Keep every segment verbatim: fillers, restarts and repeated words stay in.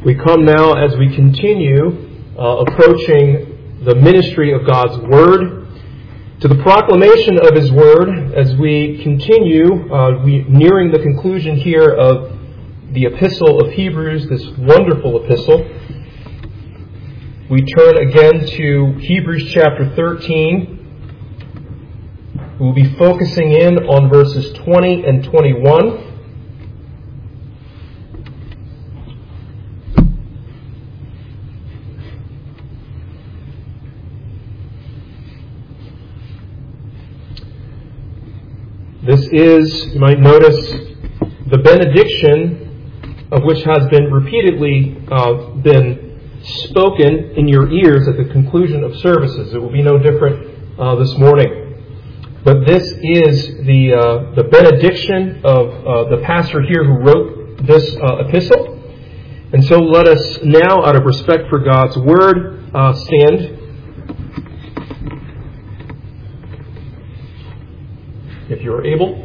We come now as we continue uh, approaching the ministry of God's Word, to the proclamation of His Word as we continue uh, we, nearing the conclusion here of the Epistle of Hebrews, this wonderful epistle. We turn again to Hebrews chapter thirteen. We'll be focusing in on verses twenty and twenty-one. This is, you might notice, the benediction of which has been repeatedly uh, been spoken in your ears at the conclusion of services. It will be no different uh, this morning. But this is the uh, the benediction of uh, the pastor here who wrote this uh, epistle. And so let us now, out of respect for God's Word, uh, stand. If you are able.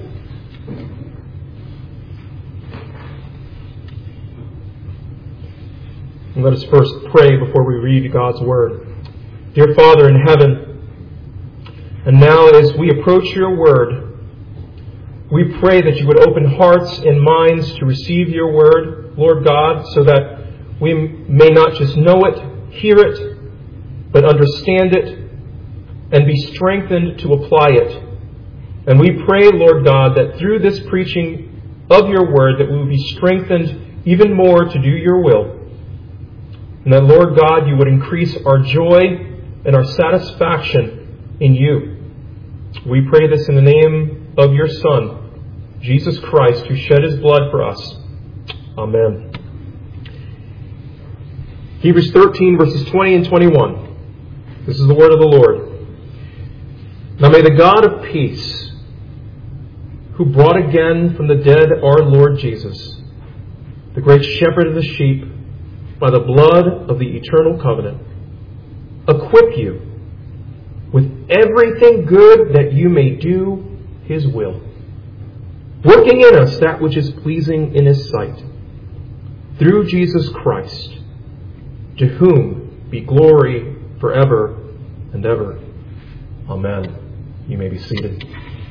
And let us first pray before we read God's Word. Dear Father in heaven, and now as we approach your Word, we pray that you would open hearts and minds to receive your Word, Lord God, so that we may not just know it, hear it, but understand it and be strengthened to apply it. And we pray, Lord God, that through this preaching of your word, that we will be strengthened even more to do your will. And that, Lord God, you would increase our joy and our satisfaction in you. We pray this in the name of your Son, Jesus Christ, who shed his blood for us. Amen. Hebrews thirteen, verses twenty and twenty-one. This is the word of the Lord. Now may the God of peace, who brought again from the dead our Lord Jesus, the great shepherd of the sheep, by the blood of the eternal covenant, equip you with everything good that you may do his will, working in us that which is pleasing in his sight, through Jesus Christ, to whom be glory forever and ever. Amen. You may be seated.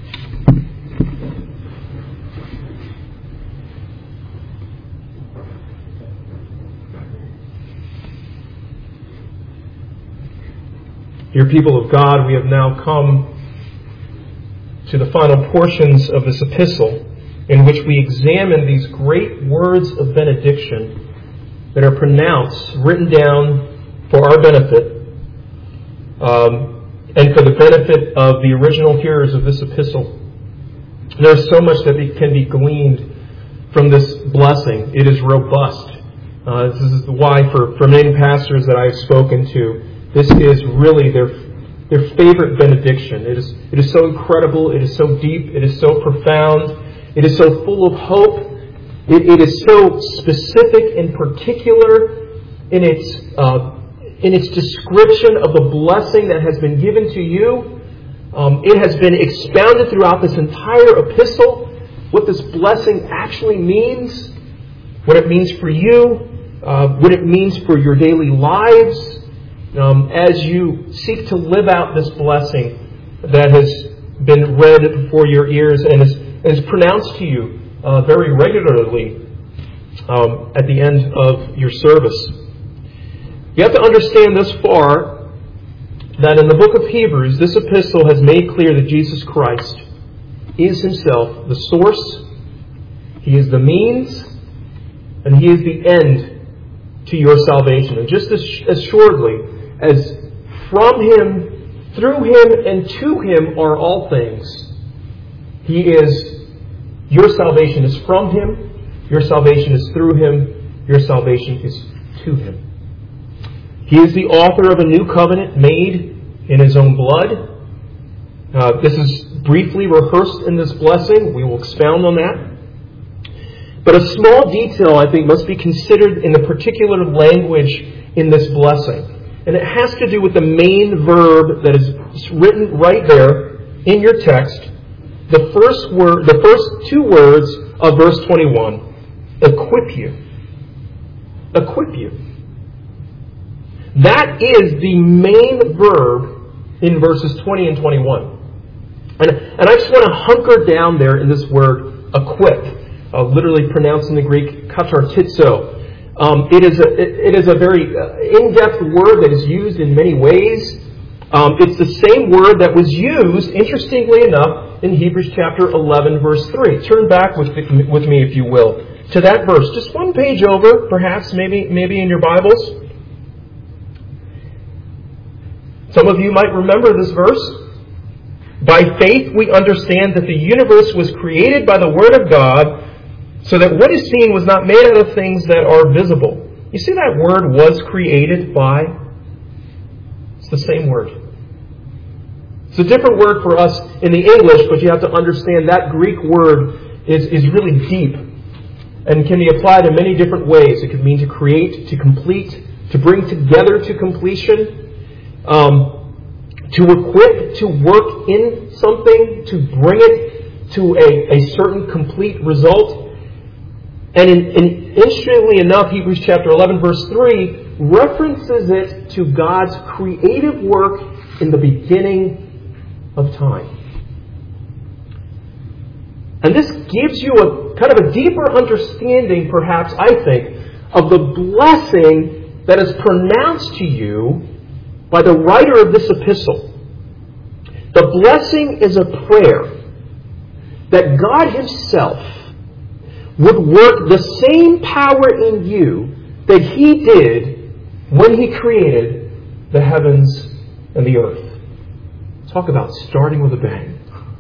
Dear people of God, we have now come to the final portions of this epistle in which we examine these great words of benediction that are pronounced, written down for our benefit, um, and for the benefit of the original hearers of this epistle. There's so much that can be gleaned from this blessing. It is robust. Uh, this is why for, for many pastors that I've spoken to, this is really their their favorite benediction. It is it is so incredible. It is so deep. It is so profound. It is so full of hope. It, it is so specific and particular in its uh, in its description of the blessing that has been given to you. Um, it has been expounded throughout this entire epistle, what this blessing actually means, what it means for you, uh, what it means for your daily lives. Um, as you seek to live out this blessing that has been read before your ears and is, is pronounced to you uh, very regularly um, at the end of your service. You have to understand this far that in the book of Hebrews, this epistle has made clear that Jesus Christ is himself the source, he is the means, and he is the end to your salvation. And just as assuredly as from him, through him, and to him are all things, he is, your salvation is from him, your salvation is through him, your salvation is to him. He is the author of a new covenant made in his own blood. Uh, this is briefly rehearsed in this blessing. We will expound on that. But a small detail, I think, must be considered in the particular language in this blessing. And it has to do with the main verb that is written right there in your text. The first word, the first two words of verse twenty-one, equip you. equip you. That is the main verb in verses twenty and twenty-one. And, and I just want to hunker down there in this word equip, uh, literally pronounced in the Greek katartizo. Um, it is a it, it is a very uh, in-depth word that is used in many ways. Um, it's the same word that was used, interestingly enough, in Hebrews chapter eleven, verse three. Turn back with, with me, if you will, to that verse. Just one page over, perhaps, maybe maybe in your Bibles. Some of you might remember this verse. By faith we understand that the universe was created by the Word of God, so that what is seen was not made out of things that are visible. You see that word, was created by? It's the same word. It's a different word for us in the English, but you have to understand that Greek word is, is really deep and can be applied in many different ways. It could mean to create, to complete, to bring together to completion. Um, to equip, to work in something, to bring it to a, a certain complete result. And in, in, interestingly enough, Hebrews chapter eleven, verse three, references it to God's creative work in the beginning of time. And this gives you a kind of a deeper understanding, perhaps, I think, of the blessing that is pronounced to you by the writer of this epistle. The blessing is a prayer that God Himself would work the same power in you that He did when He created the heavens and the earth. Talk about starting with a bang.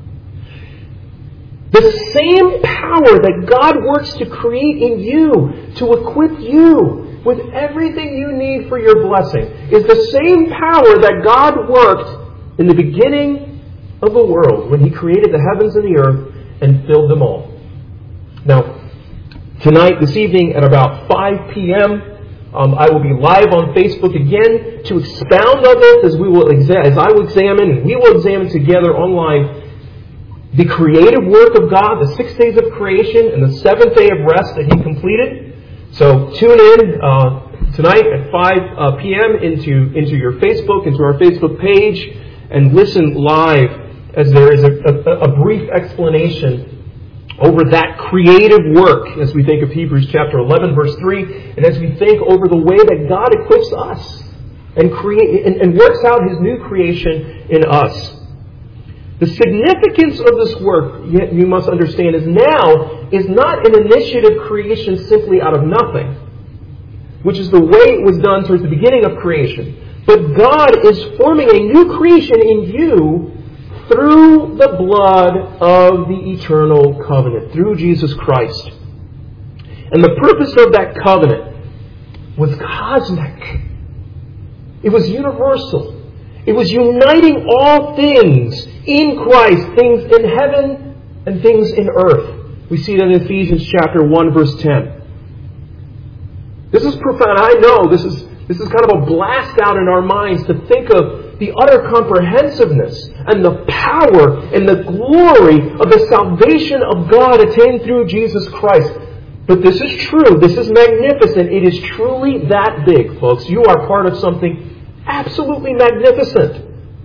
The same power that God works to create in you, to equip you with everything you need for your blessing, is the same power that God worked in the beginning of the world when He created the heavens and the earth and filled them all. Now, tonight, this evening at about five p.m., um, I will be live on Facebook again to expound on this as we will exa- as I will examine and we will examine together online the creative work of God, the six days of creation and the seventh day of rest that He completed. So tune in uh, tonight at five p.m. into into your Facebook, into our Facebook page, and listen live as there is a, a, a brief explanation over that creative work as we think of Hebrews chapter eleven, verse three, and as we think over the way that God equips us and create and, and works out His new creation in us. The significance of this work, yet you must understand, is now is not an initiative creation simply out of nothing, which is the way it was done towards the beginning of creation. But God is forming a new creation in you through the blood of the eternal covenant, through Jesus Christ. And the purpose of that covenant was cosmic. It was universal. It was uniting all things in Christ, things in heaven and things in earth. We see that in Ephesians chapter one, verse ten. This is profound. I know this is this is kind of a blast out in our minds to think of the utter comprehensiveness and the power and the glory of the salvation of God attained through Jesus Christ. But this is true. This is magnificent. It is truly that big, folks. You are part of something absolutely magnificent.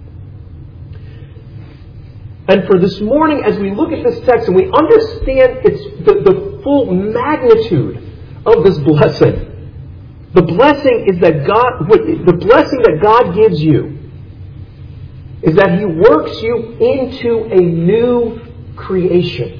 And for this morning, as we look at this text and we understand its the, the full magnitude of this blessing, the blessing is that God, the blessing that God gives you is that He works you into a new creation.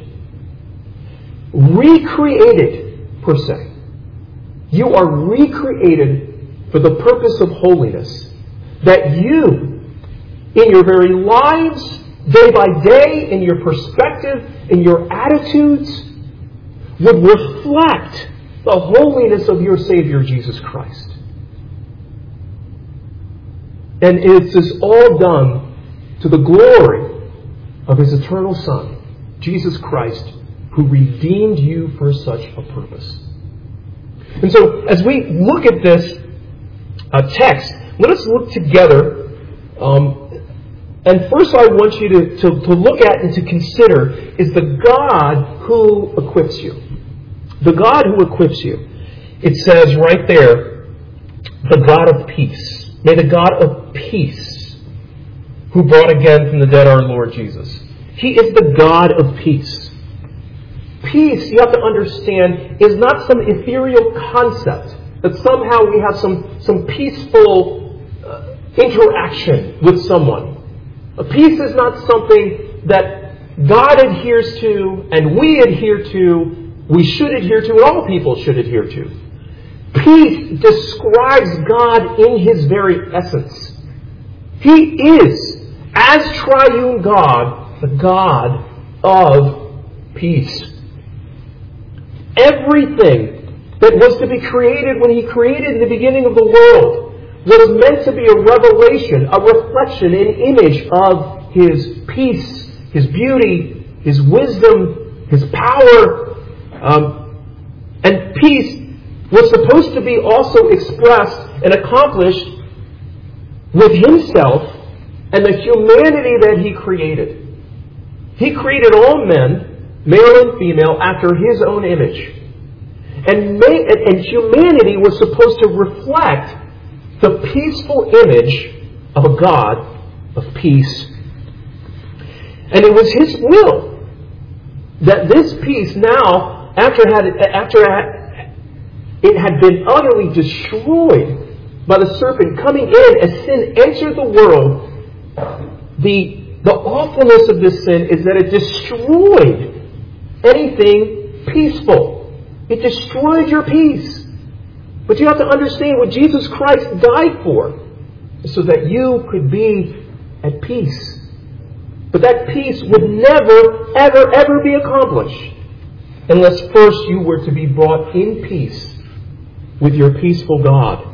Recreated, per se. You are recreated for the purpose of holiness. That you, in your very lives, day by day, in your perspective, in your attitudes, would reflect the holiness of your Savior, Jesus Christ. And it is all done to the glory of His eternal Son, Jesus Christ, who redeemed you for such a purpose. And so, as we look at this uh, text, let us look together. Um, and first I want you to, to, to look at and to consider is the God who equips you. The God who equips you. it says right there, the God of peace. May the God of peace, who brought again from the dead our Lord Jesus. He is the God of peace. Peace, you have to understand, is not some ethereal concept that somehow we have some, some peaceful uh, interaction with someone. A peace is not something that God adheres to and we adhere to, we should adhere to, and all people should adhere to. Peace describes God in His very essence. He is, as triune God, the God of peace. Everything that was to be created when He created in the beginning of the world was meant to be a revelation, a reflection, an image of His peace, His beauty, His wisdom, His power. Um, and peace was supposed to be also expressed and accomplished with Himself and the humanity that He created. He created all men, male and female, after His own image. And, may, and humanity was supposed to reflect the peaceful image of a God of peace. And it was His will that this peace now, after, had, after it had been utterly destroyed by the serpent coming in as sin entered the world, the, the awfulness of this sin is that it destroyed anything peaceful. It destroyed your peace. But you have to understand what Jesus Christ died for, so that you could be at peace. But that peace would never, ever, ever be accomplished unless first you were to be brought in peace with your peaceful God.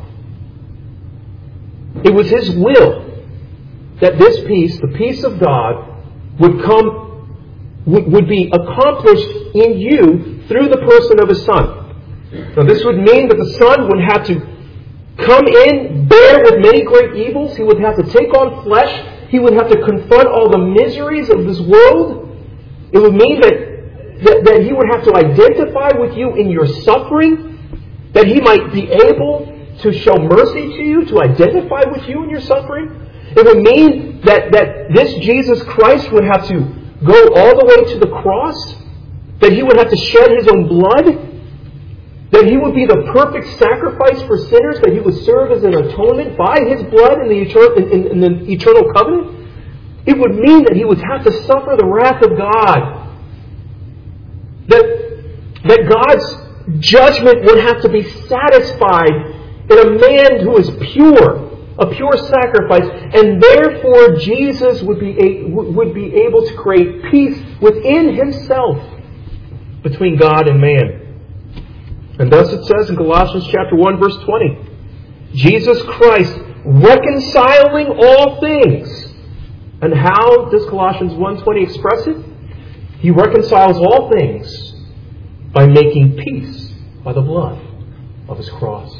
It was His will that this peace, the peace of God, would come would be accomplished in you through the person of His Son. Now this would mean that the Son would have to come in, bear with many great evils. He would have to take on flesh. He would have to confront all the miseries of this world. It would mean that, that, that He would have to identify with you in your suffering, that He might be able to show mercy to you, to identify with you in your suffering. It would mean that, that this Jesus Christ would have to go all the way to the cross, that He would have to shed His own blood, that He would be the perfect sacrifice for sinners, that He would serve as an atonement by His blood in the, eternal, in, in the eternal covenant. It would mean that He would have to suffer the wrath of God, that, that God's judgment would have to be satisfied in a man who is pure, a pure sacrifice, and therefore Jesus would be a, would be able to create peace within Himself between God and man. And thus it says in Colossians chapter one, verse twenty, Jesus Christ reconciling all things. And how does Colossians one twenty express it? He reconciles all things by making peace by the blood of His cross.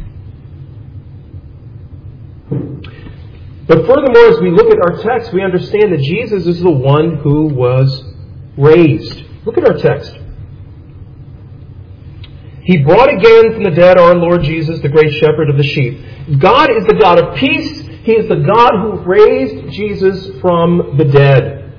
But furthermore, as we look at our text, we understand that Jesus is the one who was raised. Look at our text. He brought again from the dead our Lord Jesus, the great shepherd of the sheep. God is the God of peace. He is the God who raised Jesus from the dead.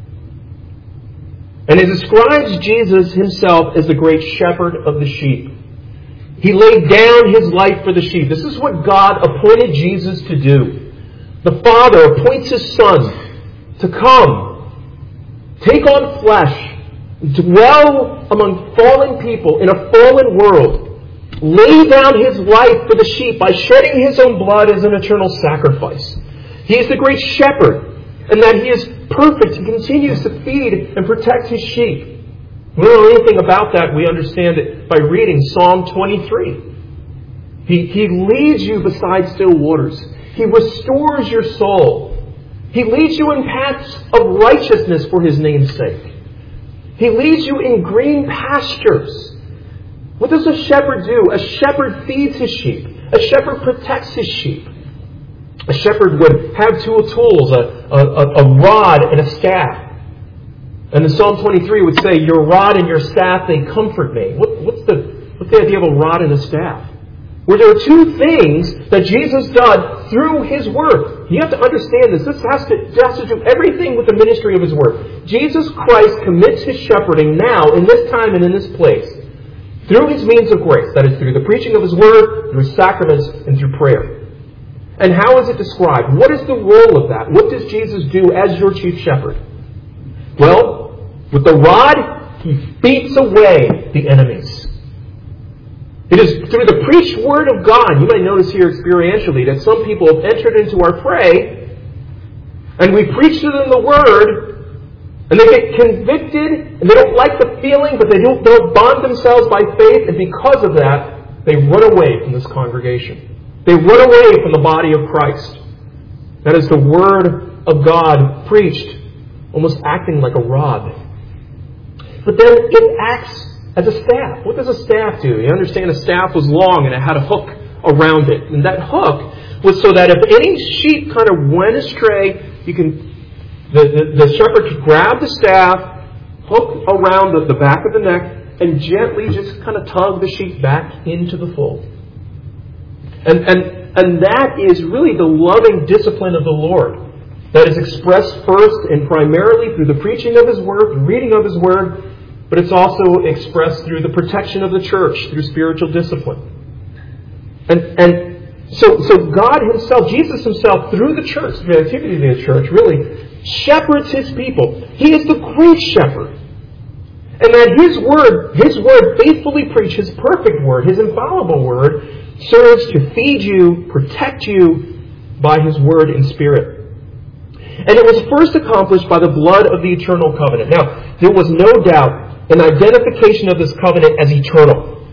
And it describes Jesus Himself as the great shepherd of the sheep. He laid down His life for the sheep. This is what God appointed Jesus to do. The Father appoints His Son to come, take on flesh, dwell among fallen people in a fallen world, lay down His life for the sheep by shedding His own blood as an eternal sacrifice. He is the great shepherd, and that He is perfect. He continues to feed and protect His sheep. We don't know anything about that. We understand it by reading Psalm twenty-three. He, he leads you beside still waters. He restores your soul. He leads you in paths of righteousness for His name's sake. He leads you in green pastures. What does a shepherd do? A shepherd feeds his sheep. A shepherd protects his sheep. A shepherd would have two tools, a, a, a rod and a staff. And in Psalm twenty-three would say, your rod and your staff, they comfort me. What, what's the, what's the idea of a rod and a staff, where there are two things that Jesus does through His Word. You have to understand this. This has to, this has to do everything with the ministry of His Word. Jesus Christ commits His shepherding now, in this time and in this place, through His means of grace. That is, through the preaching of His Word, through His sacraments, and through prayer. And how is it described? What is the role of that? What does Jesus do as your chief shepherd? Well, with the rod, He beats away the enemies. It is through the preached Word of God, you may notice here experientially, that some people have entered into our fray, and we preach to them the Word, and they get convicted, and they don't like the feeling, but they don't, don't bond themselves by faith, and because of that, they run away from this congregation. They run away from the body of Christ. That is the Word of God preached, almost acting like a rod. But then it acts as a staff. What does a staff do? You understand a staff was long and it had a hook around it. And that hook was so that if any sheep kind of went astray, you can the, the, the shepherd could grab the staff, hook around the, the back of the neck, and gently just kind of tug the sheep back into the fold. And, and, and that is really the loving discipline of the Lord that is expressed first and primarily through the preaching of His Word, the reading of His Word, but it's also expressed through the protection of the church, through spiritual discipline. And, and so, so God Himself, Jesus Himself, through the church, through the activity of the church, really shepherds His people. He is the great shepherd. And that His Word, His Word faithfully preached, His perfect Word, His infallible Word, serves to feed you, protect you by His Word and Spirit. And it was first accomplished by the blood of the eternal covenant. Now, there was no doubt an identification of this covenant as eternal.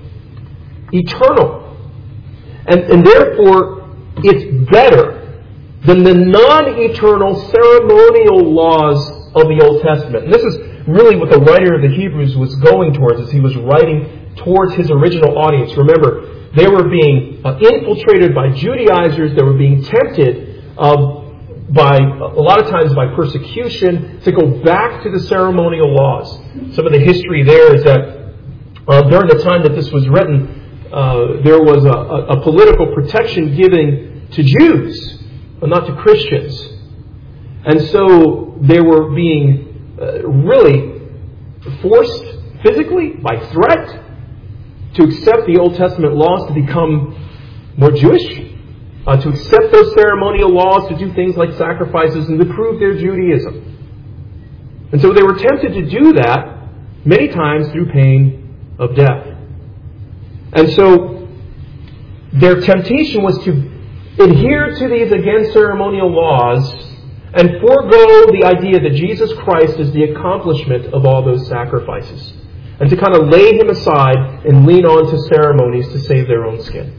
Eternal. And, and therefore, it's better than the non-eternal ceremonial laws of the Old Testament. And this is really what the writer of the Hebrews was going towards as he was writing towards his original audience. Remember, they were being uh, infiltrated by Judaizers. They were being tempted uh, by, a lot of times by persecution, to go back to the ceremonial laws. Some of the history there is that uh, during the time that this was written, uh, there was a, a, a political protection given to Jews, but not to Christians. And so they were being uh, really forced physically, by threat, to accept the Old Testament laws, to become more Jewish, uh, to accept those ceremonial laws, to do things like sacrifices, and to prove their Judaism. And so they were tempted to do that many times through pain of death. And so their temptation was to adhere to these, again, ceremonial laws and forego the idea that Jesus Christ is the accomplishment of all those sacrifices, and to kind of lay Him aside and lean on to ceremonies to save their own skin.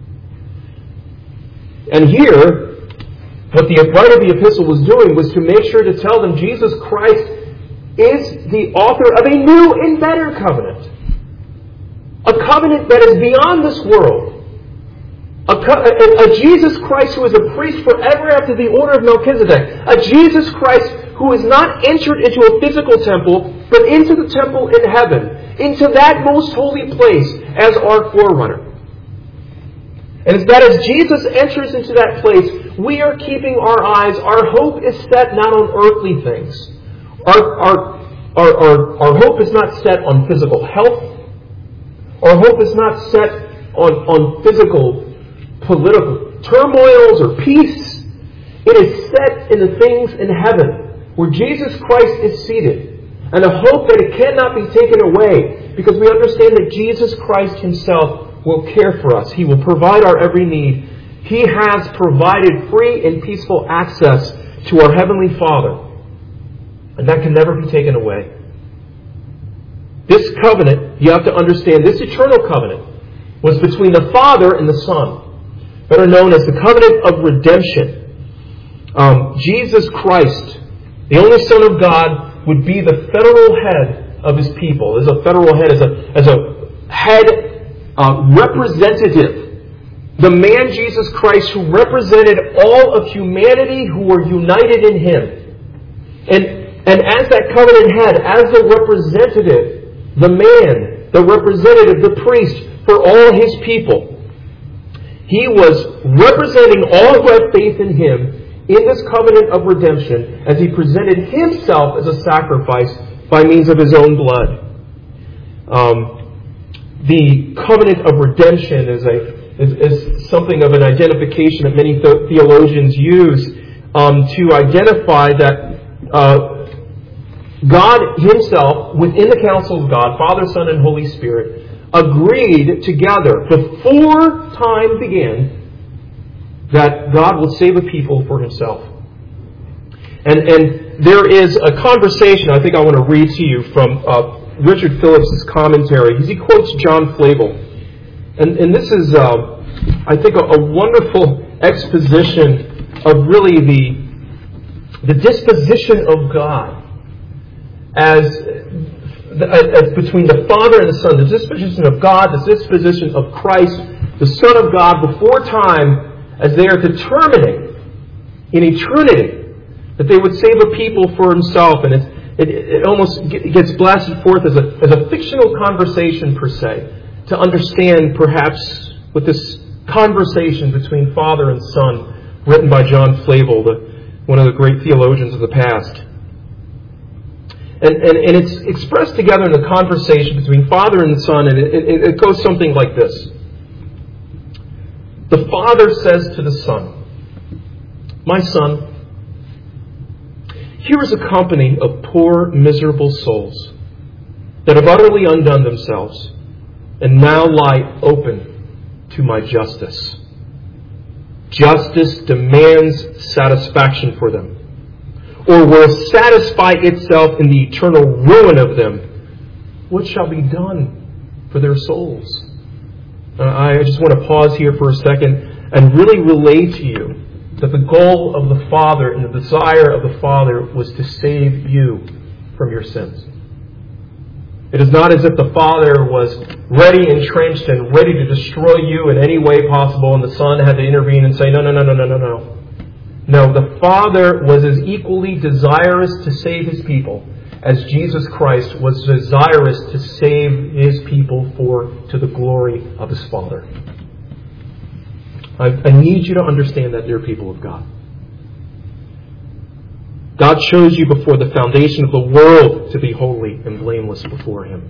And here, what the writer of the epistle was doing was to make sure to tell them Jesus Christ is the author of a new and better covenant. A covenant that is beyond this world. A, a, a Jesus Christ who is a priest forever after the order of Melchizedek. A Jesus Christ who has not entered into a physical temple, but into the temple in heaven, into that most holy place as our forerunner. And it's that as Jesus enters into that place, we are keeping our eyes, our hope is set not on earthly things. Our, our, our, our, our hope is not set on physical health. Our hope is not set on, on physical political turmoils or peace. It is set in the things in heaven, where Jesus Christ is seated. And a hope that it cannot be taken away, because we understand that Jesus Christ Himself will care for us. He will provide our every need. He has provided free and peaceful access to our Heavenly Father. And that can never be taken away. This covenant, you have to understand, this eternal covenant was between the Father and the Son, better known as the covenant of redemption. Um, Jesus Christ, the only Son of God, would be the federal head of His people. As a federal head, as a, as a head uh, representative. The man Jesus Christ who represented all of humanity who were united in Him. And, and as that covenant head, as the representative, the man, the representative, the priest, for all His people. He was representing all who had faith in Him in this covenant of redemption as He presented Himself as a sacrifice by means of His own blood. Um, the covenant of redemption is a is, is something of an identification that many th- theologians use um, to identify that uh, God Himself, within the counsel of God, Father, Son, and Holy Spirit, agreed together before time began that God will save a people for Himself. And and there is a conversation I think I want to read to you from uh, Richard Phillips' commentary. He quotes John Flavel. And, and this is, uh, I think, a, a wonderful exposition of really the, the disposition of God as, as between the Father and the Son, the disposition of God, the disposition of Christ, the Son of God before time, as they are determining in eternity that they would save a people for Himself. And it's, it, it almost gets blasted forth as a, as a fictional conversation per se, to understand perhaps what this conversation between Father and Son, written by John Flavel, the, one of the great theologians of the past. And, and, and it's expressed together in the conversation between Father and Son, and it, it, it goes something like this. The Father says to the Son, "My Son, here is a company of poor, miserable souls that have utterly undone themselves and now lie open to my justice. Justice demands satisfaction for them, or will satisfy itself in the eternal ruin of them. What shall be done for their souls?" Uh, I just want to pause here for a second and really relay to you that the goal of the Father and the desire of the Father was to save you from your sins. It is not as if the Father was ready, entrenched, and ready to destroy you in any way possible, and the Son had to intervene and say, no, no, no, no, no, no, no. No, the Father was as equally desirous to save His people as Jesus Christ was desirous to save His people for to the glory of His Father. I, I need you to understand that, dear people of God. God chose you before the foundation of the world to be holy and blameless before Him.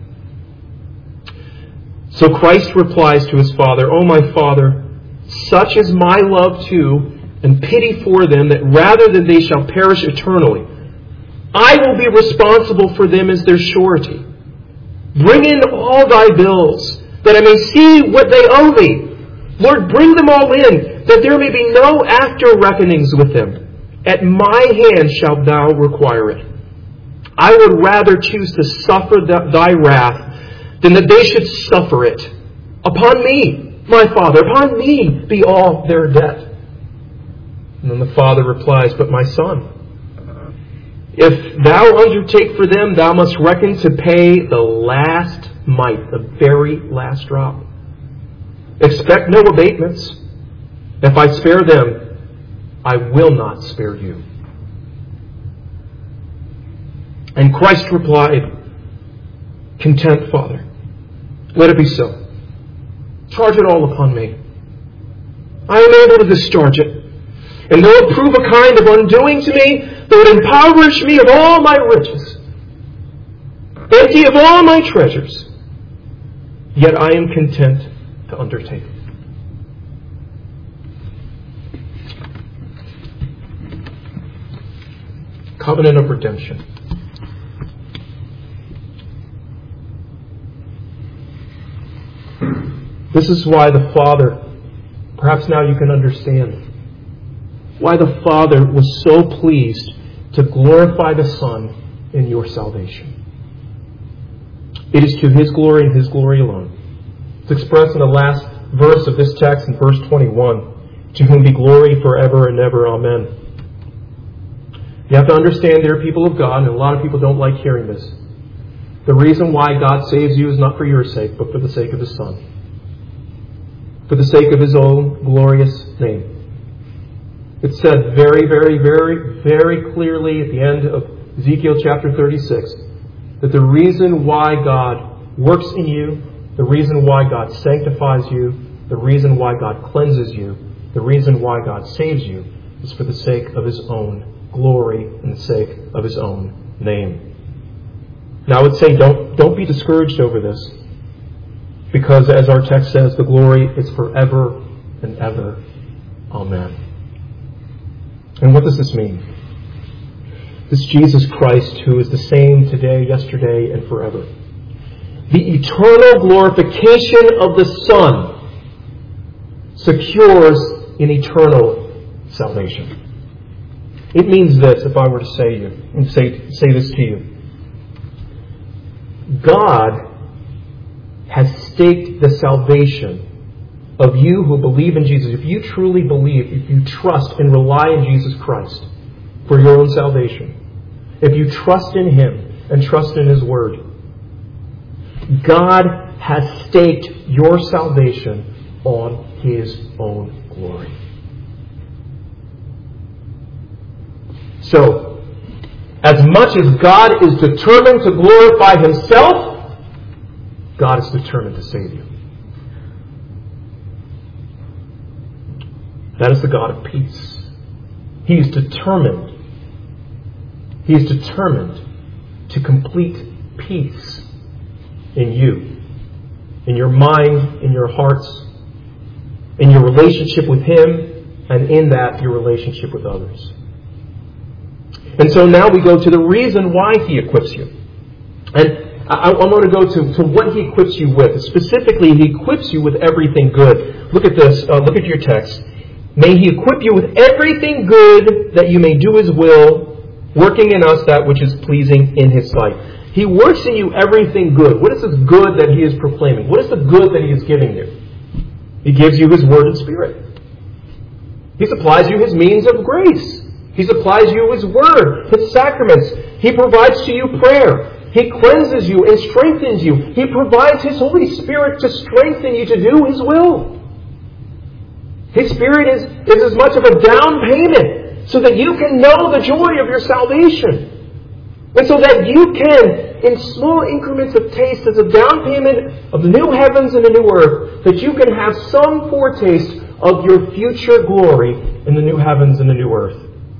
So Christ replies to His Father, "O my Father, such is my love too, and pity for them, that rather than they shall perish eternally, I will be responsible for them as their surety. Bring in all thy bills, that I may see what they owe thee. Lord, bring them all in, that there may be no after reckonings with them. At my hand shalt thou require it. I would rather choose to suffer thy wrath than that they should suffer it. Upon me, my Father, upon me be all their debt." And then the Father replies, "But my Son, if thou undertake for them, thou must reckon to pay the last mite, the very last drop. Expect no abatements. If I spare them, I will not spare you." And Christ replied, "Content, Father. Let it be so. Charge it all upon me. I am able to discharge it. And though it prove a kind of undoing to me, though it impoverish me of all my riches, empty of all my treasures, yet I am content to undertake." Covenant of redemption. This is why the Father, perhaps now you can understand, why the Father was so pleased to glorify the Son in your salvation. It is to His glory and His glory alone. It's expressed in the last verse of this text in verse twenty-one. "To whom be glory forever and ever. Amen." You have to understand, dear people of God, and a lot of people don't like hearing this, the reason why God saves you is not for your sake, but for the sake of His Son. For the sake of His own glorious name. It's said very, very, very, very clearly at the end of Ezekiel chapter thirty-six that the reason why God works in you The reason why God sanctifies you, the reason why God cleanses you, the reason why God saves you is for the sake of His own glory and the sake of His own name. Now I would say don't, don't be discouraged over this, because as our text says, the glory is forever and ever. Amen. And what does this mean? This Jesus Christ, who is the same today, yesterday, and forever. The eternal glorification of the Son secures an eternal salvation. It means this, if I were to say you, and say, say this to you. God has staked the salvation of you who believe in Jesus. If you truly believe, if you trust and rely on Jesus Christ for your own salvation, if you trust in Him and trust in His Word, God has staked your salvation on His own glory. So, as much as God is determined to glorify Himself, God is determined to save you. That is the God of peace. He is determined. He is determined to complete peace in you, in your mind, in your hearts, in your relationship with Him, and in that, your relationship with others. And so now we go to the reason why He equips you. And I, I want to go to, to what He equips you with. Specifically, He equips you with everything good. Look at this. Uh, look at your text. May He equip you with everything good that you may do His will, working in us that which is pleasing in His sight. He works in you everything good. What is this good that He is proclaiming? What is the good that He is giving you? He gives you His Word and Spirit. He supplies you His means of grace. He supplies you His Word, His sacraments. He provides to you prayer. He cleanses you and strengthens you. He provides His Holy Spirit to strengthen you to do His will. His Spirit is, is as much of a down payment so that you can know the joy of your salvation. And so that you can, in small increments of taste, as a down payment of the new heavens and the new earth, that you can have some foretaste of your future glory in the new heavens and the new earth.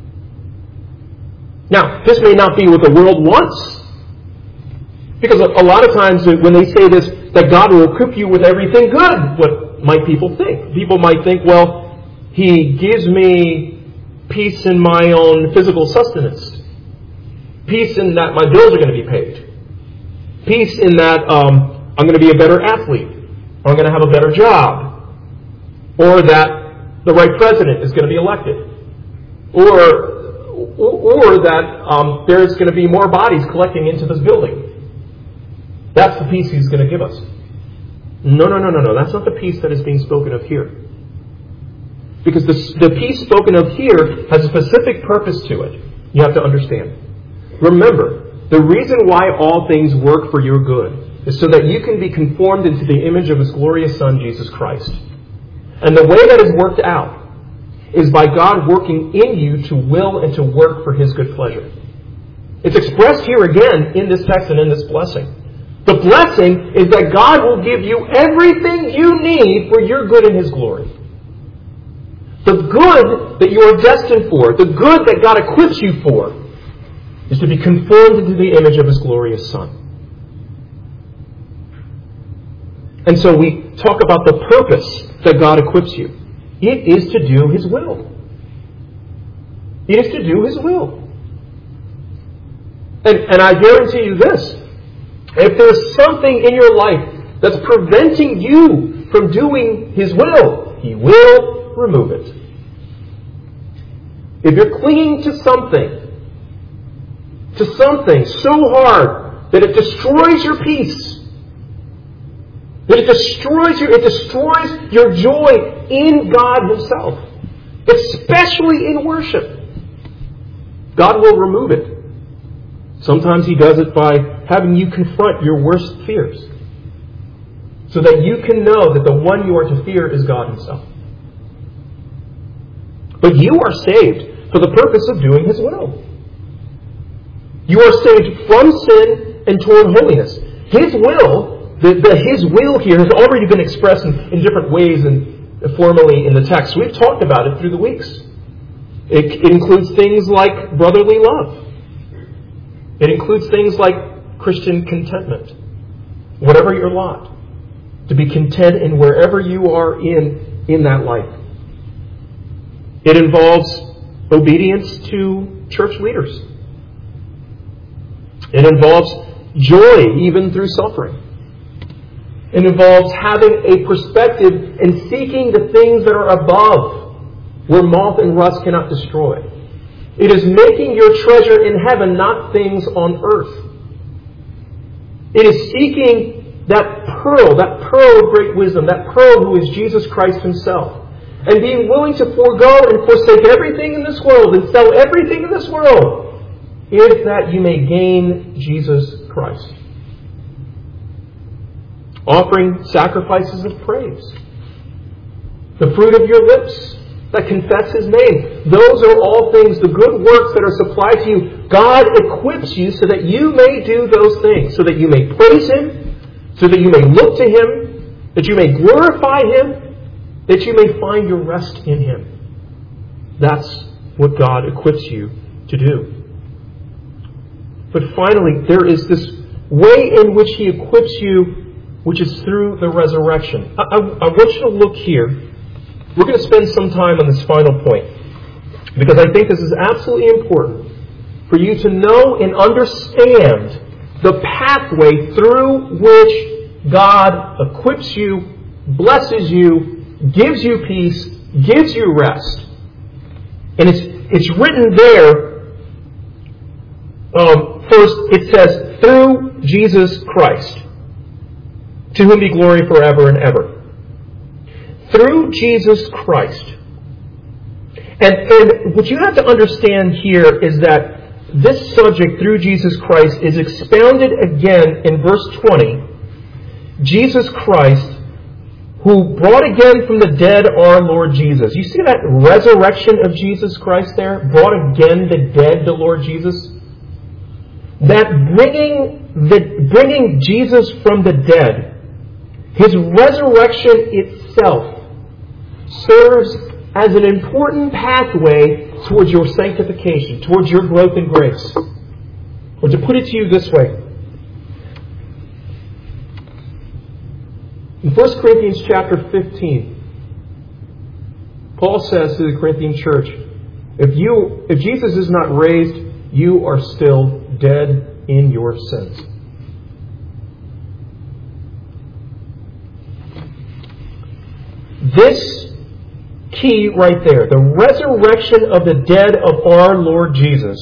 Now, this may not be what the world wants. Because a lot of times when they say this, that God will equip you with everything good, what might people think? People might think, well, He gives me peace in my own physical sustenance. Peace in that my bills are going to be paid. Peace in that um, I'm going to be a better athlete. Or I'm going to have a better job. Or that the right president is going to be elected. Or or that um, there's going to be more bodies collecting into this building. That's the peace He's going to give us. No, no, no, no, no. That's not the peace that is being spoken of here. Because the, the peace spoken of here has a specific purpose to it. You have to understand. Remember, the reason why all things work for your good is so that you can be conformed into the image of His glorious Son, Jesus Christ. And the way that is worked out is by God working in you to will and to work for His good pleasure. It's expressed here again in this text and in this blessing. The blessing is that God will give you everything you need for your good and His glory. The good that you are destined for, the good that God equips you for, is to be conformed into the image of His glorious Son. And so we talk about the purpose that God equips you. It is to do His will. It is to do His will. And, and I guarantee you this. If there's something in your life that's preventing you from doing His will, He will remove it. If you're clinging to something, to something so hard that it destroys your peace, that it destroys you, it destroys your joy in God Himself, especially in worship, God will remove it. Sometimes He does it by having you confront your worst fears, so that you can know that the one you are to fear is God Himself. But you are saved for the purpose of doing His will. You are saved from sin and toward holiness. His will, the, the His will here has already been expressed in, in different ways and formally in the text. We've talked about it through the weeks. It, it includes things like brotherly love. It includes things like Christian contentment. Whatever your lot, to be content in wherever you are in, in that life. It involves obedience to church leaders. It involves joy even through suffering. It involves having a perspective and seeking the things that are above, where moth and rust cannot destroy. It is making your treasure in heaven, not things on earth. It is seeking that pearl, that pearl of great wisdom, that pearl who is Jesus Christ Himself, and being willing to forego and forsake everything in this world and sell everything in this world, if that you may gain Jesus Christ. Offering sacrifices of praise, the fruit of your lips that confess His name. Those are all things, the good works that are supplied to you. God equips you so that you may do those things, so that you may praise Him, so that you may look to Him, that you may glorify Him, that you may find your rest in Him. That's what God equips you to do. But finally, there is this way in which He equips you, which is through the resurrection. I, I, I want you to look here. We're going to spend some time on this final point, because I think this is absolutely important for you to know and understand the pathway through which God equips you, blesses you, gives you peace, gives you rest. And it's it's written there, um, first it says, through Jesus Christ, to whom be glory forever and ever. Through Jesus Christ. And, and what you have to understand here is that this subject, through Jesus Christ, is expounded again in verse twenty. Jesus Christ, who brought again from the dead our Lord Jesus. You see that resurrection of Jesus Christ there? Brought again the dead, the Lord Jesus? That bringing, the, bringing Jesus from the dead, His resurrection itself, serves as an important pathway towards your sanctification, towards your growth in grace. Or to put it to you this way. In First Corinthians chapter fifteen, Paul says to the Corinthian church, if you, if Jesus is not raised, you are still dead in your sins. This key right there, the resurrection of the dead of our Lord Jesus,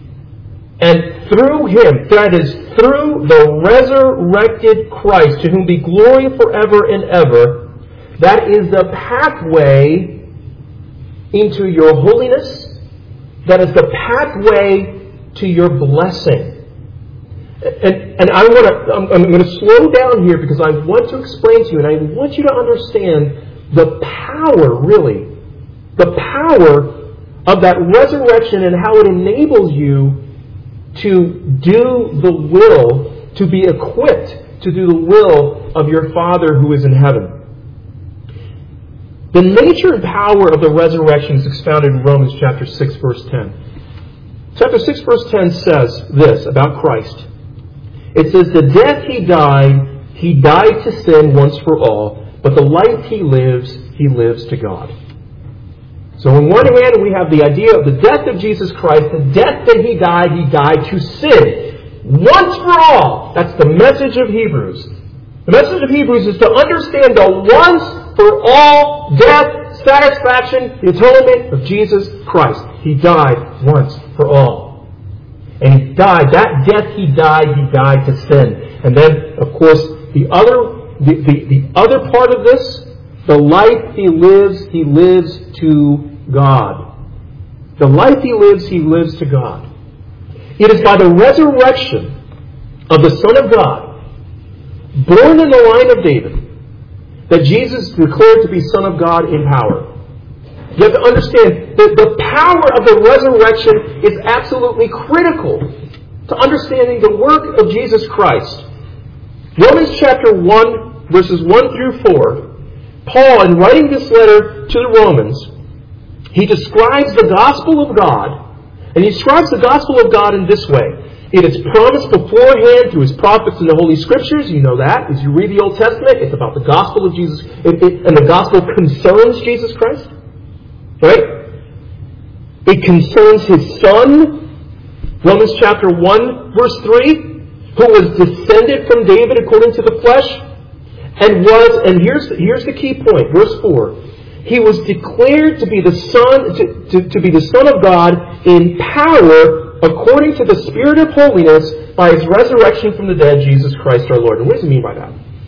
and through Him, that is, through the resurrected Christ, to whom be glory forever and ever, that is the pathway into your holiness, that is the pathway to your blessing. And, and I want to, I'm, I'm going to slow down here because I want to explain to you, and I want you to understand the power, really, the power of that resurrection and how it enables you to do the will, to be equipped to do the will of your Father who is in heaven. The nature and power of the resurrection is expounded in Romans chapter six, verse ten. Chapter six, verse ten says this about Christ. It says, the death He died, He died to sin once for all, but the life He lives, He lives to God. So on one hand, we have the idea of the death of Jesus Christ, the death that He died, He died to sin. Once for all. That's the message of Hebrews. The message of Hebrews is to understand the once for all death, satisfaction, the atonement of Jesus Christ. He died once for all. And He died, that death He died, He died to sin. And then, of course, the other The, the, the other part of this, the life He lives, He lives to God. The life He lives, He lives to God. It is by the resurrection of the Son of God, born in the line of David, that Jesus is declared to be Son of God in power. You have to understand that the power of the resurrection is absolutely critical to understanding the work of Jesus Christ. Romans chapter one, verses one through four, Paul, in writing this letter to the Romans, he describes the gospel of God, and he describes the gospel of God in this way. It is promised beforehand through His prophets in the Holy Scriptures. You know that. As you read the Old Testament, it's about the gospel of Jesus, it, it, and the gospel concerns Jesus Christ. Right? It concerns His Son, Romans chapter one, verse three, who was descended from David according to the flesh, and was, and here's, here's the key point, verse four, He was declared to be the Son, to, to, to be the Son of God in power according to the Spirit of holiness by His resurrection from the dead, Jesus Christ our Lord. And what does He mean by that?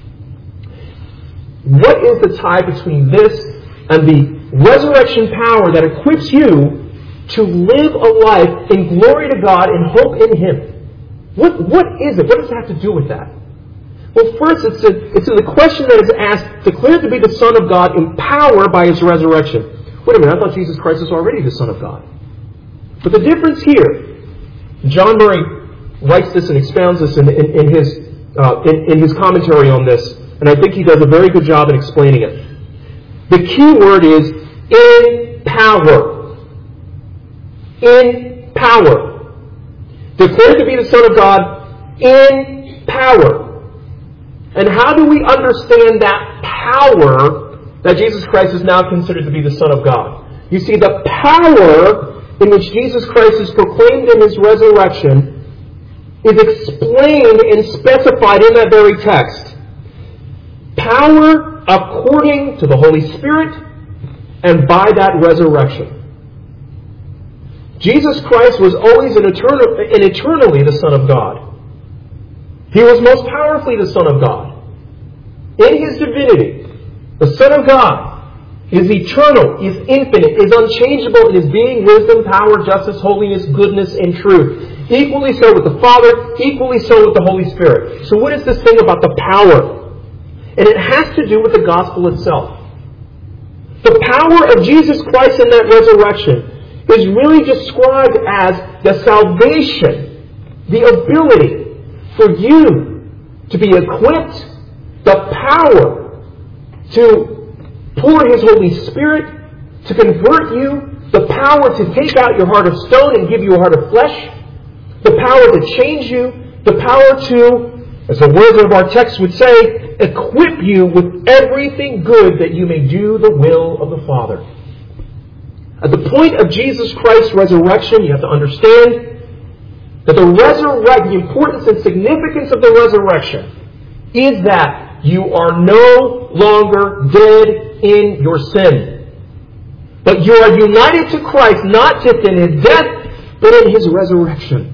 What is the tie between this and the resurrection power that equips you to live a life in glory to God and hope in Him? What, what is it? What does it have to do with that? Well, first, it's a, it's a question that is asked, declared to be the Son of God in power by His resurrection. Wait a minute, I thought Jesus Christ was already the Son of God. But the difference here, John Murray writes this and expounds this in, in, in, his, uh, in, in his commentary on this, and I think he does a very good job in explaining it. The key word is in power. In power. Declared to be the Son of God in power. And how do we understand that power that Jesus Christ is now considered to be the Son of God? You see, the power in which Jesus Christ is proclaimed in His resurrection is explained and specified in that very text. Power according to the Holy Spirit and by that resurrection. Jesus Christ was always and, eternal, and eternally the Son of God. He was most powerfully the Son of God. In His divinity, the Son of God is eternal, is infinite, is unchangeable in His being, wisdom, power, justice, holiness, goodness, and truth. Equally so with the Father, equally so with the Holy Spirit. So what is this thing about the power? And it has to do with the gospel itself. The power of Jesus Christ in that resurrection is really described as the salvation, the ability for you to be equipped, the power to pour His Holy Spirit, to convert you, the power to take out your heart of stone and give you a heart of flesh, the power to change you, the power to, as the words of our text would say, equip you with everything good that you may do the will of the Father. At the point of Jesus Christ's resurrection, you have to understand that the resurrection, the importance and significance of the resurrection is that you are no longer dead in your sin. But you are united to Christ, not just in His death, but in His resurrection.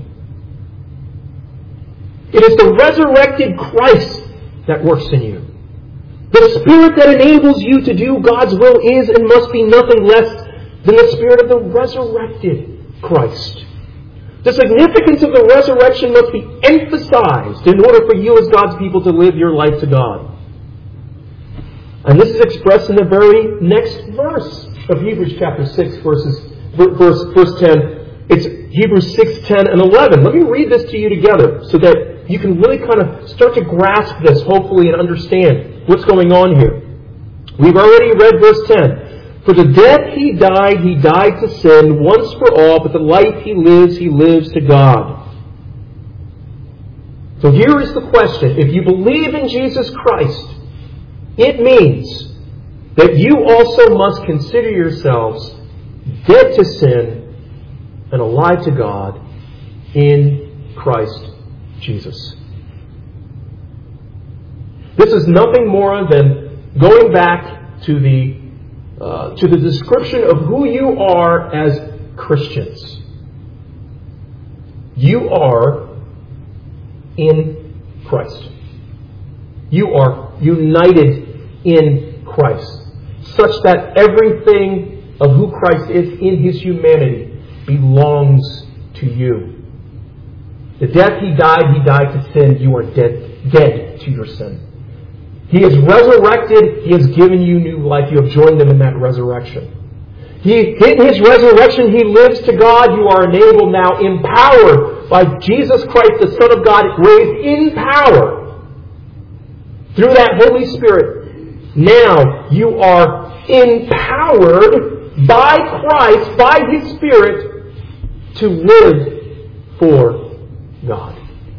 It is the resurrected Christ that works in you. The Spirit that enables you to do God's will is and must be nothing less than the Spirit of the resurrected Christ. The significance of the resurrection must be emphasized in order for you as God's people to live your life to God. And this is expressed in the very next verse of Hebrews chapter six, verses, verse, verse ten. It's Hebrews six, ten, and eleven. Let me read this to you together so that you can really kind of start to grasp this, hopefully, and understand what's going on here. We've already read verse ten. For the death He died, He died to sin once for all, but the life He lives, He lives to God. So here is the question. If you believe in Jesus Christ, it means that you also must consider yourselves dead to sin and alive to God in Christ Jesus. This is nothing more than going back to the uh, to the description of who you are as Christians. You are in Christ. You are united in Christ, such that everything of who Christ is in His humanity belongs to you. The death He died, He died to sin. You are dead, dead to your sin. He is resurrected. He has given you new life. You have joined Him in that resurrection. He, in His resurrection, He lives to God. You are enabled now, empowered by Jesus Christ, the Son of God, raised in power through that Holy Spirit, now you are empowered by Christ, by His Spirit, to live for God.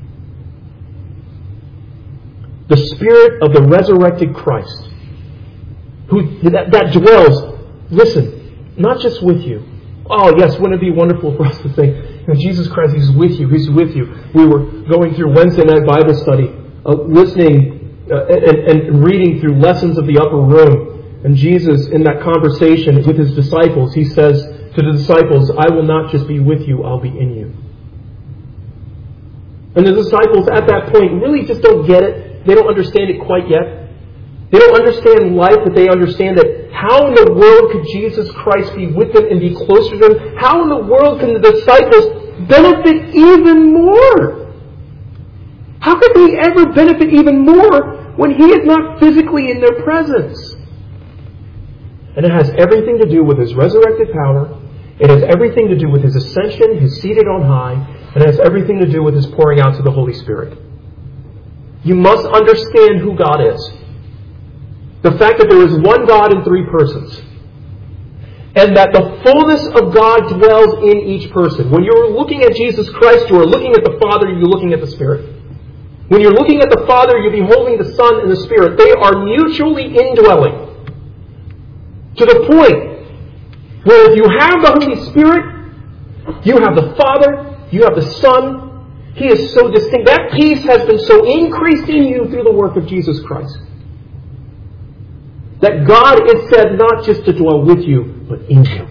The Spirit of the resurrected Christ, who that, that dwells, listen, not just with you. Oh yes, wouldn't it be wonderful for us to think, you know, Jesus Christ, He's with you, He's with you. We were going through Wednesday night Bible study, uh, listening uh, and, and reading through Lessons of the Upper Room. And Jesus, in that conversation with His disciples, He says to the disciples, I will not just be with you, I'll be in you. And the disciples at that point really just don't get it. They don't understand it quite yet. They don't understand life, but they understand that how in the world could Jesus Christ be with them and be closer to them? How in the world can the disciples benefit even more? How could they ever benefit even more when He is not physically in their presence? And it has everything to do with His resurrected power. It has everything to do with His ascension, His seated on high, and it has everything to do with His pouring out to the Holy Spirit. You must understand who God is. The fact that there is one God in three persons. And that the fullness of God dwells in each person. When you're looking at Jesus Christ, you are looking at the Father, you're looking at the Spirit. When you're looking at the Father, you're beholding the Son and the Spirit. They are mutually indwelling. To the point where if you have the Holy Spirit, you have the Father, you have the Son. He is so distinct. That peace has been so increased in you through the work of Jesus Christ, that God is said not just to dwell with you, but in you.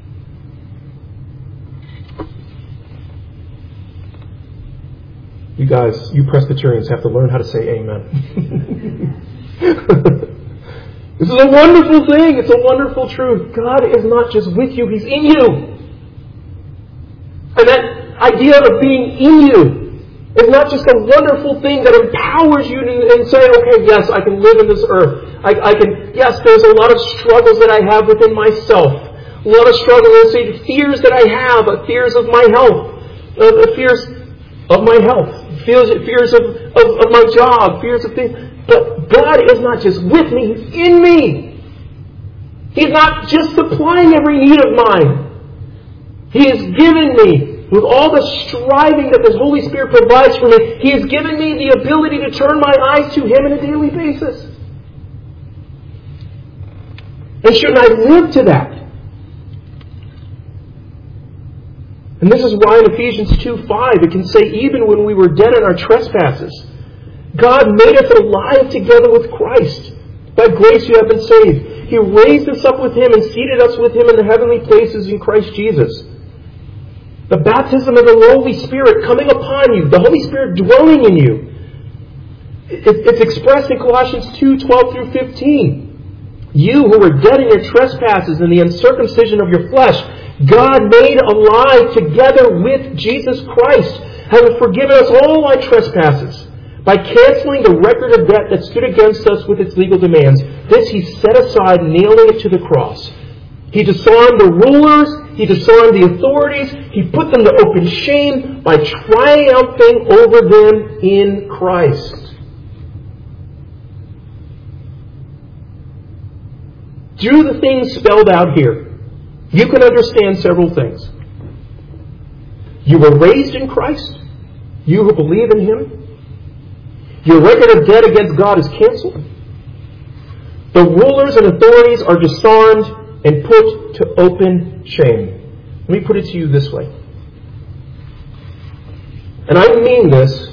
You guys, you Presbyterians have to learn how to say amen. This is a wonderful thing. It's a wonderful truth. God is not just with you, He's in you. And that idea of being in you is not just a wonderful thing that empowers you to and say, okay, yes, I can live in this earth. I, I can, yes, there's a lot of struggles that I have within myself. A lot of struggles, let's say, fears that I have, uh, fears of my health, uh, fears of my health, fears, fears of, of, of my job, fears of things. But God is not just with me, He's in me. He's not just supplying every need of mine. He has given me, with all the striving that the Holy Spirit provides for me, He has given me the ability to turn my eyes to Him on a daily basis. And shouldn't I live to that? And this is why in Ephesians two five it can say, even when we were dead in our trespasses, God made us alive together with Christ. By grace you have been saved. He raised us up with Him and seated us with Him in the heavenly places in Christ Jesus. The baptism of the Holy Spirit coming upon you, the Holy Spirit dwelling in you. It's expressed in Colossians two twelve through fifteen. You who were dead in your trespasses and the uncircumcision of your flesh, God made alive together with Jesus Christ, having forgiven us all our trespasses, by canceling the record of debt that stood against us with its legal demands. This He set aside, nailing it to the cross. He disarmed the rulers, He disarmed the authorities, He put them to open shame by triumphing over them in Christ. Through the things spelled out here, you can understand several things. You were raised in Christ, you who believe in Him. Your record of debt against God is canceled. The rulers and authorities are disarmed and put to open shame. Let me put it to you this way. And I mean this,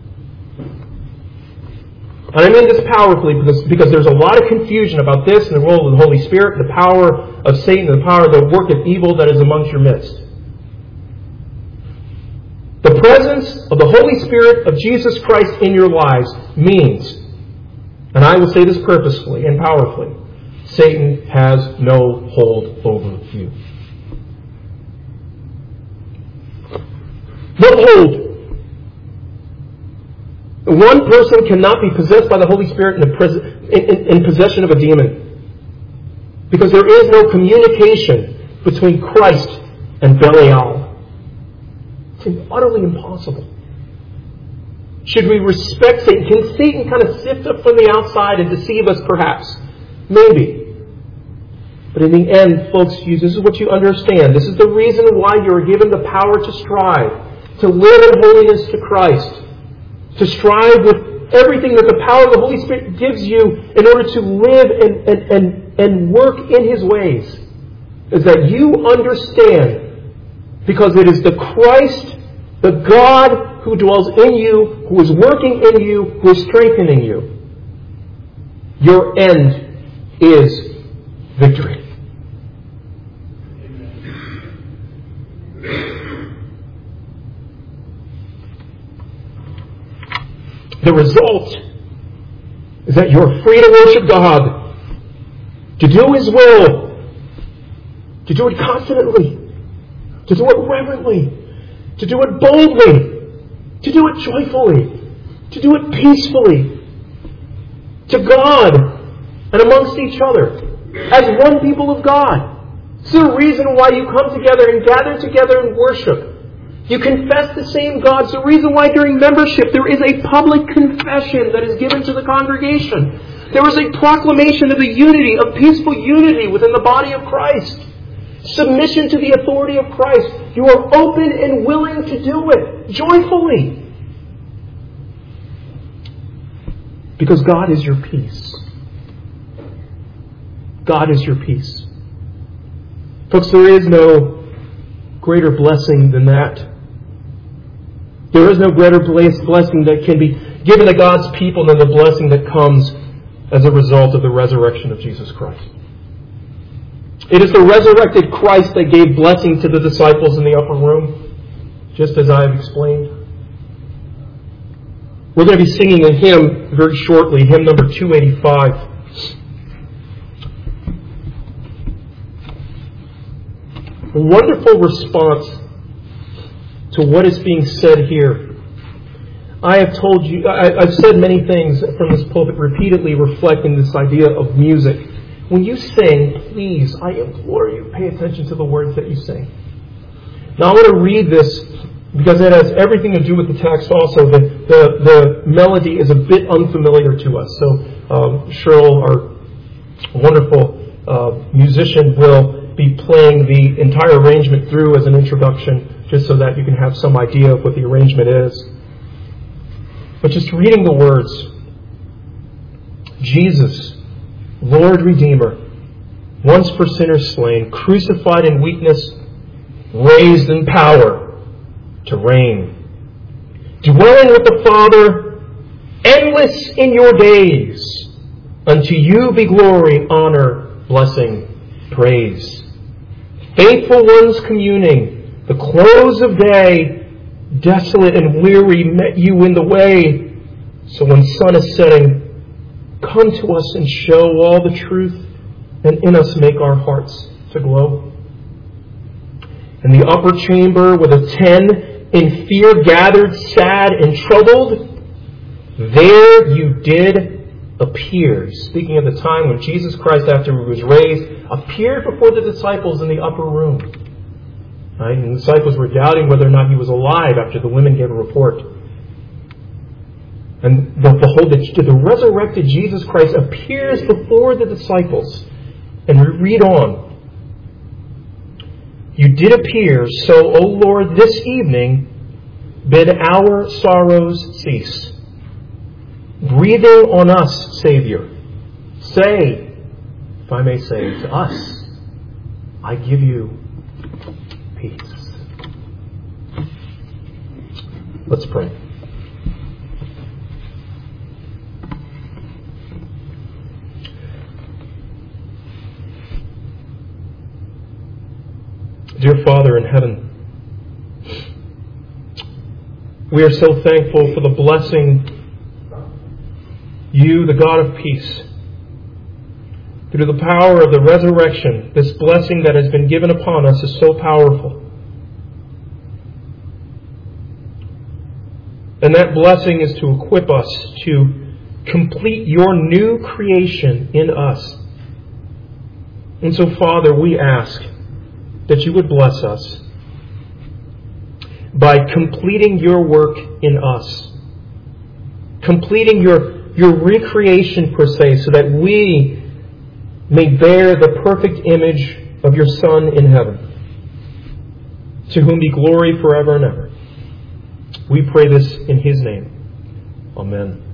and I mean this powerfully because, because there's a lot of confusion about this and the role of the Holy Spirit, the power of Satan, the power of the work of evil that is amongst your midst. The presence of the Holy Spirit of Jesus Christ in your lives means, and I will say this purposefully and powerfully, Satan has no hold over you. No hold. One person cannot be possessed by the Holy Spirit in, the pres- in, in, in possession of a demon. Because there is no communication between Christ and Belial. It's utterly impossible. Should we respect Satan? Can Satan kind of sift us from the outside and deceive us perhaps? Maybe. But in the end, folks, this is what you understand. This is the reason why you are given the power to strive, to live in holiness to Christ, to strive with everything that the power of the Holy Spirit gives you in order to live and, and, and, and work in His ways, is that you understand, because it is the Christ, the God who dwells in you, who is working in you, who is strengthening you. Your end is victory. The result is that you're free to worship God, to do His will, to do it confidently, to do it reverently, to do it boldly, to do it joyfully, to do it peacefully, to God and amongst each other, as one people of God. It's the reason why you come together and gather together and worship. You confess the same God. It's the reason why during membership there is a public confession that is given to the congregation. There is a proclamation of the unity, of peaceful unity within the body of Christ. Submission to the authority of Christ. You are open and willing to do it joyfully. Because God is your peace. God is your peace. Folks, there is no greater blessing than that. There is no greater blessing that can be given to God's people than the blessing that comes as a result of the resurrection of Jesus Christ. It is the resurrected Christ that gave blessing to the disciples in the upper room, just as I have explained. We're going to be singing a hymn very shortly, hymn number two eighty-five. A wonderful response to what is being said here. I have told you, I, I've said many things from this pulpit repeatedly reflecting this idea of music. When you sing, please, I implore you, pay attention to the words that you sing. Now I want to read this because it has everything to do with the text also. The, the, the melody is a bit unfamiliar to us. So um, Cheryl, our wonderful uh, musician, will be playing the entire arrangement through as an introduction, just so that you can have some idea of what the arrangement is. But just reading the words, Jesus, Lord Redeemer, once for sinners slain, crucified in weakness, raised in power to reign, dwelling with the Father, endless in your days, unto you be glory, honor, blessing, praise. Faithful ones communing, the close of day, desolate and weary, met you in the way. So when sun is setting, come to us and show all the truth, and in us make our hearts to glow. In the upper chamber where the ten in fear gathered, sad and troubled, there you did appear. Speaking of the time when Jesus Christ, after He was raised, appeared before the disciples in the upper room. Right? And the disciples were doubting whether or not He was alive after the women gave a report. And behold, the, the resurrected Jesus Christ appears before the disciples. And we read on. You did appear, so, O Lord, this evening bid our sorrows cease. Breathing on us, Savior, say, if I may say, to us, I give you peace. Let's pray. Dear Father in heaven, we are so thankful for the blessing You, the God of peace, through the power of the resurrection, this blessing that has been given upon us is so powerful. And that blessing is to equip us to complete Your new creation in us. And so, Father, we ask that You would bless us by completing Your work in us. completing your, your recreation per se, so that we may bear the perfect image of your Son in heaven, to whom be glory forever and ever. We pray this in His name. Amen.